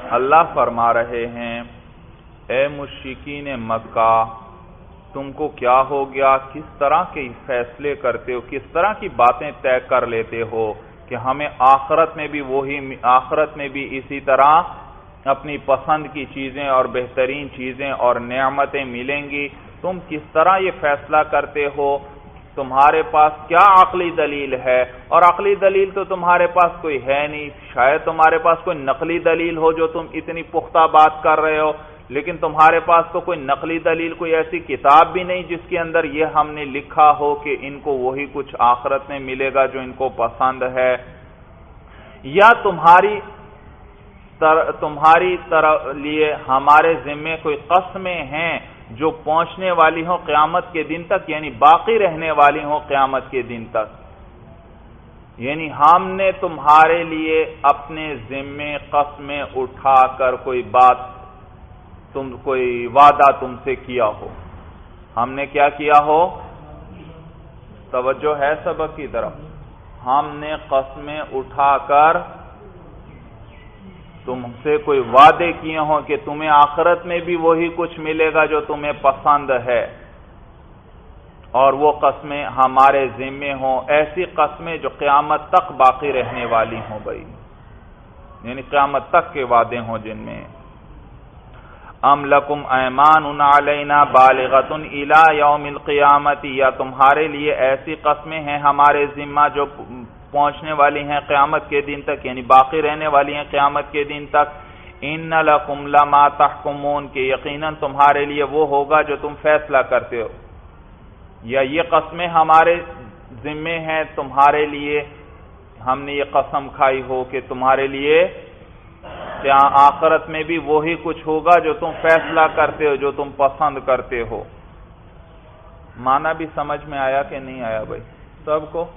اللہ فرما رہے ہیں اے مشرکین مکہ، تم کو کیا ہو گیا؟ کس طرح کے فیصلے کرتے ہو، کس طرح کی باتیں طے کر لیتے ہو کہ ہمیں آخرت میں بھی وہی آخرت میں بھی اسی طرح اپنی پسند کی چیزیں اور بہترین چیزیں اور نعمتیں ملیں گی؟ تم کس طرح یہ فیصلہ کرتے ہو؟ تمہارے پاس کیا عقلی دلیل ہے؟ اور عقلی دلیل تو تمہارے پاس کوئی ہے نہیں، شاید تمہارے پاس کوئی نقلی دلیل ہو جو تم اتنی پختہ بات کر رہے ہو، لیکن تمہارے پاس تو کوئی نقلی دلیل، کوئی ایسی کتاب بھی نہیں جس کے اندر یہ ہم نے لکھا ہو کہ ان کو وہی کچھ آخرت میں ملے گا جو ان کو پسند ہے۔ یا تمہاری تر تمہاری طرف لیے ہمارے ذمے کوئی قسمیں ہیں جو پہنچنے والی ہوں قیامت کے دن تک، یعنی باقی رہنے والی ہوں قیامت کے دن تک، یعنی ہم نے تمہارے لیے اپنے ذمے قسمیں اٹھا کر کوئی بات تم کوئی وعدہ تم سے کیا ہو۔ ہم نے کیا کیا ہو؟ توجہ ہے سبق کی طرف۔ ہم نے قسمیں اٹھا کر تم سے کوئی وعدے کیے ہوں کہ تمہیں آخرت میں بھی وہی کچھ ملے گا جو تمہیں پسند ہے، اور وہ قسمیں ہمارے ذمے ہوں، ایسی قسمیں جو قیامت تک باقی رہنے والی ہوں بھائی، یعنی قیامت تک کے وعدے ہوں جن میں ام لکم ایمان علینا بالغۃ الی یوم القیامت، یا تمہارے لیے ایسی قسمیں ہیں ہمارے ذمہ جو پہنچنے والی ہیں قیامت کے دن تک، یعنی باقی رہنے والی ہیں قیامت کے دن تک۔ ان لکم لما تحکمون، کہ یقیناً تمہارے لیے وہ ہوگا جو تم فیصلہ کرتے ہو، یا یہ قسمیں ہمارے ذمے ہیں تمہارے لیے، ہم نے یہ قسم کھائی ہو کہ تمہارے لیے کیا آخرت میں بھی وہی کچھ ہوگا جو تم فیصلہ کرتے ہو، جو تم پسند کرتے ہو۔ معنی بھی سمجھ میں آیا کہ نہیں آیا بھائی سب کو؟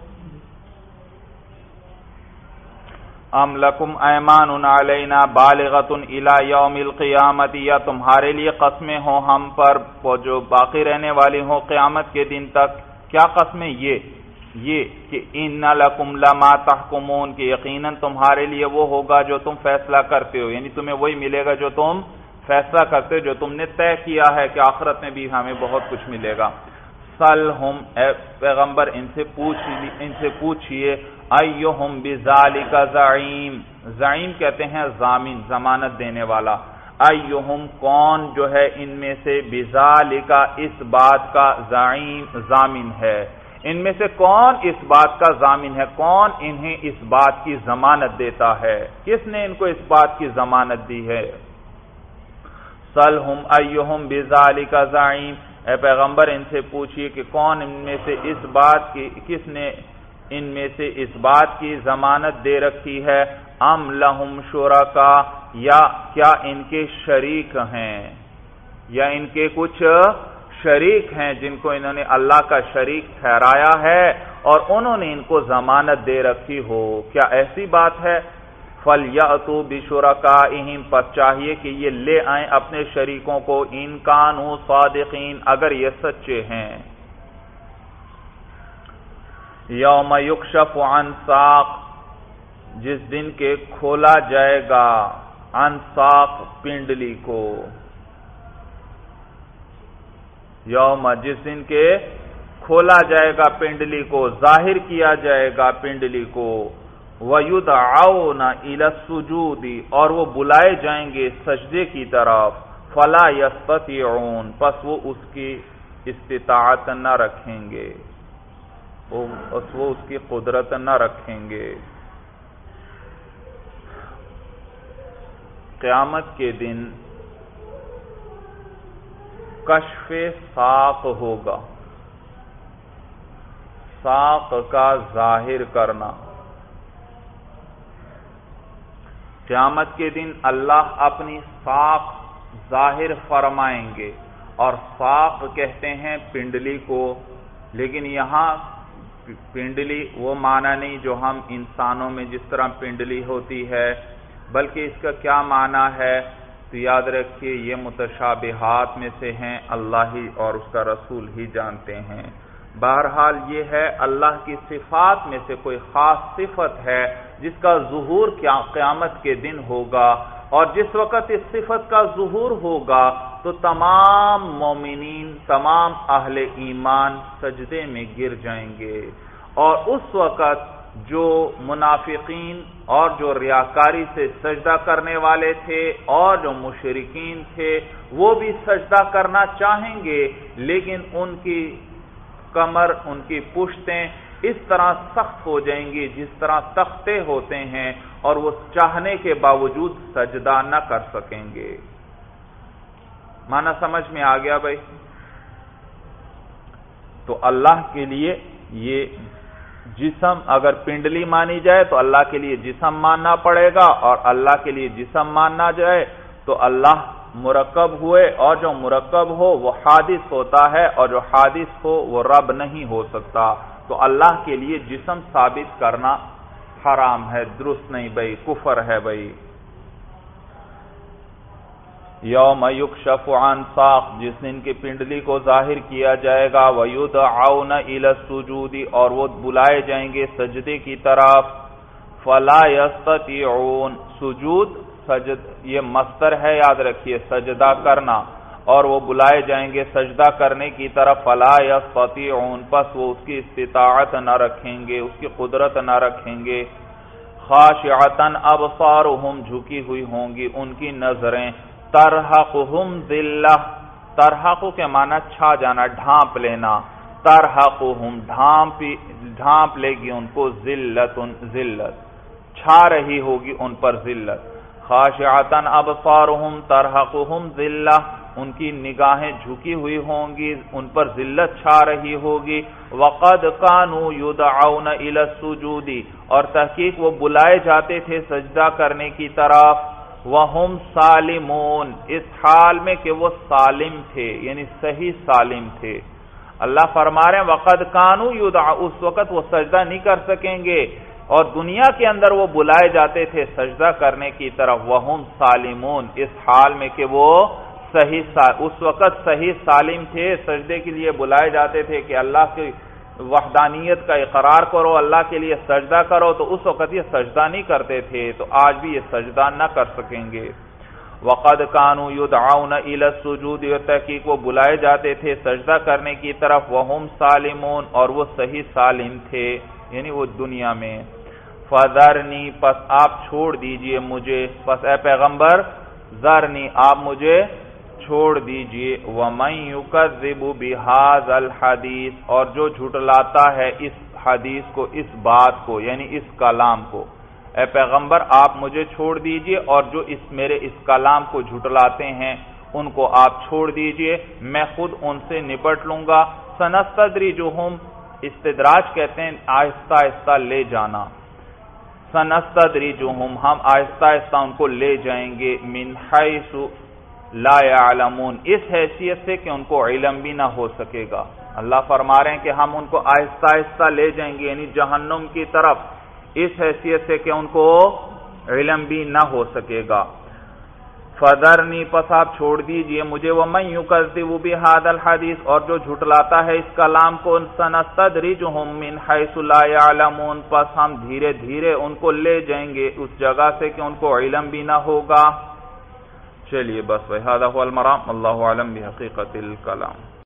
ام لکم ایمان علینا بالغۃ الی یوم القیامت، یا تمہارے لیے قسمیں ہوں ہم پر جو باقی رہنے والی ہوں قیامت کے دن تک۔ کیا قسمیں؟ یہ یہ کہ ان لکم لما تحکمون، کہ یقیناً تمہارے لیے وہ ہوگا جو تم فیصلہ کرتے ہو، یعنی تمہیں وہی ملے گا جو تم فیصلہ کرتے ہو، جو تم نے طے کیا ہے کہ آخرت میں بھی ہمیں بہت کچھ ملے گا۔ سلہم، اے پیغمبر ان سے پوچھ ان سے پوچھئے ایہم بذالک زعیم، زعیم کہتے ہیں ضامن، ضمانت دینے والا۔ ایہم، کون جو ہے ان میں سے بذالک، اس بات کا زعیم، ضامن ہے، ان میں سے کون اس بات کا ضامن ہے، کون انہیں اس بات کی ضمانت دیتا ہے، کس نے ان کو اس بات کی ضمانت دی ہے؟ سلہم ایہم بذالک زعیم، اے پیغمبر ان سے پوچھئے کہ کون ان میں سے اس بات کی، کس نے ان میں سے اس بات کی ضمانت دے رکھی ہے؟ ام لہم شرکا، یا کیا ان کے شریک ہیں، یا ان کے کچھ شریک ہیں جن کو انہوں نے اللہ کا شریک ٹھہرایا ہے اور انہوں نے ان کو ضمانت دے رکھی ہو، کیا ایسی بات ہے؟ فَلْيَأْتُوا بِشُرَكَائِهِمْ، پس چاہیے کہ یہ لے آئیں اپنے شریکوں کو، ان کانوا صادقین، اگر یہ سچے ہیں۔ یوم یکشف عن ساق، جس دن کے کھولا جائے گا، عن ساق، پنڈلی کو، یوم، جس دن کے کھولا جائے گا پنڈلی کو، ظاہر کیا جائے گا پنڈلی کو، وَيُدْعَوْنَ إِلَى السُّجُودِ، اور وہ بلائے جائیں گے سجدے کی طرف، فَلَا يَسْتَطِيعُونَ، پس وہ اس کی استطاعت نہ رکھیں گے، وہ اس کی قدرت نہ رکھیں گے۔ قیامت کے دن کشف ساق ہوگا، ساق کا ظاہر کرنا۔ قیامت کے دن اللہ اپنی ساق ظاہر فرمائیں گے، اور ساق کہتے ہیں پنڈلی کو، لیکن یہاں پنڈلی وہ معنی نہیں جو ہم انسانوں میں جس طرح پنڈلی ہوتی ہے، بلکہ اس کا کیا معنی ہے تو یاد رکھیے یہ متشابہات میں سے ہیں، اللہ ہی اور اس کا رسول ہی جانتے ہیں۔ بہرحال یہ ہے اللہ کی صفات میں سے کوئی خاص صفت ہے جس کا ظہور قیامت کے دن ہوگا، اور جس وقت اس صفت کا ظہور ہوگا تو تمام مومنین، تمام اہل ایمان سجدے میں گر جائیں گے، اور اس وقت جو منافقین اور جو ریاکاری سے سجدہ کرنے والے تھے اور جو مشرکین تھے وہ بھی سجدہ کرنا چاہیں گے، لیکن ان کی کمر، ان کی پشتیں اس طرح سخت ہو جائیں گی جس طرح تختے ہوتے ہیں، اور وہ چاہنے کے باوجود سجدہ نہ کر سکیں گے۔ معنی سمجھ میں آ گیا بھائی؟ تو اللہ کے لیے یہ جسم اگر پنڈلی مانی جائے تو اللہ کے لیے جسم ماننا پڑے گا، اور اللہ کے لیے جسم ماننا جائے تو اللہ مرکب ہوئے، اور جو مرکب ہو وہ حادث ہوتا ہے، اور جو حادث ہو وہ رب نہیں ہو سکتا۔ تو اللہ کے لیے جسم ثابت کرنا حرام ہے، درست نہیں بھائی، کفر ہے بھائی۔ یوم یکشف عن ساق، جس دن کی پنڈلی کو ظاہر کیا جائے گا، ویدعون الی السجود، اور وہ بلائے جائیں گے سجدے کی طرف، فلا یستطیعون، سجود سجد یہ مصدر ہے، یاد رکھیے، سجدہ کرنا، اور وہ بلائے جائیں گے سجدہ کرنے کی طرف، فلا یستطیعون، پس وہ اس کی استطاعت نہ رکھیں گے، اس کی قدرت نہ رکھیں گے۔ خاشعۃ ابصارہم، جھکی ہوئی ہوں گی ان کی نظریں، ترحقہم ذلہ، ترحق کے معنی چھا جانا، ڈھانپ لینا، ترحقہم ڈھانپ ڈھانپ لے گی ان کو، ذلت ذلت چھا رہی ہوگی ان پر ذلت۔ خاشعۃ ابصارہم ترحقہم ذلہ، ان کی نگاہیں جھکی ہوئی ہوں گی، ان پر ذلت چھا رہی ہوگی۔ وقد کانوا یدعون الی السجود، اور تحقیق وہ بلائے جاتے تھے سجدہ کرنے کی طرف، وہم سالمون، اس حال میں کہ وہ سالم تھے، یعنی صحیح سالم تھے۔ اللہ فرما رہے ہیں وقد کانوا یدعون، اس وقت وہ سجدہ نہیں کر سکیں گے، اور دنیا کے اندر وہ بلائے جاتے تھے سجدہ کرنے کی طرف، وہم سالمون، اس حال میں کہ وہ صحیح اس وقت صحیح سالم تھے، سجدے کے لیے بلائے جاتے تھے کہ اللہ کی وحدانیت کا اقرار کرو، اللہ کے لیے سجدہ کرو، تو اس وقت یہ سجدہ نہیں کرتے تھے، تو آج بھی یہ سجدہ نہ کر سکیں گے۔ وقد کانوا یدعون الی السجود، یہ تحقیق وہ بلائے جاتے تھے سجدہ کرنے کی طرف، وہم سالمون، اور وہ صحیح سالم تھے، یعنی وہ دنیا میں۔ فذرنی، پس آپ چھوڑ دیجئے مجھے، پس اے پیغمبر ذرنی، آپ مجھے چھوڑ دیجئے، ومن یکذب بہذا الحدیث، اور جو جھٹلاتا ہے اس حدیث کو، اس بات کو، یعنی اس کلام کو، اے پیغمبر آپ مجھے چھوڑ دیجئے، اور جو اس میرے اس کلام کو جھٹلاتے ہیں ان کو آپ چھوڑ دیجئے، میں خود ان سے نپٹ لوں گا۔ سنستدرجہم، استدراج کہتے ہیں آہستہ آہستہ لے جانا، سنستدرجہم، ہم آہستہ آہستہ ان کو لے جائیں گے، من حیث لا یعلمون، اس حیثیت سے کہ ان کو علم بھی نہ ہو سکے گا۔ اللہ فرما رہے ہیں کہ ہم ان کو آہستہ آہستہ لے جائیں گے، یعنی جہنم کی طرف، اس حیثیت سے کہ ان کو علم بھی نہ ہو سکے گا۔ فذرنی، پس آپ چھوڑ دیجئے مجھے، ومن یکذب بہذا الحدیث، اور جو جھٹلاتا ہے اس کلام کو، سنستدرجہم من حیث لا یعلمون، پس ہم دھیرے دھیرے ان کو لے جائیں گے اس جگہ سے کہ ان کو علم بھی نہ ہوگا۔ چلیے بس، وَهَذَا هُوَ الْمَرَامُ، اللہ اعلم بحقیقت الکلام۔